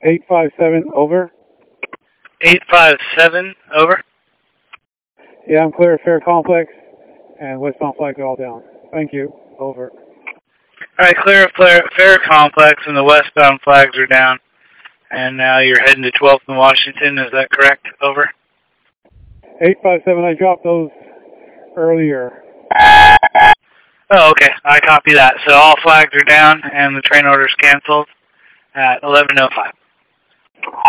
857, over. 857, over. Yeah, I'm clear of Fair Complex, and westbound flags are all down. Thank you, over. Alright, clear of Fair Complex, and the westbound flags are down. And now you're heading to 12th and Washington, is that correct? Over. 857, I dropped those earlier. Oh, okay. I copy that. So all flags are down, and the train order's canceled at 11:05.